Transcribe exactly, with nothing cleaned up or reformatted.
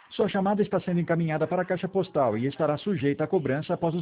Sua chamada está sendo encaminhada para a caixa postal e estará sujeita a cobrança após o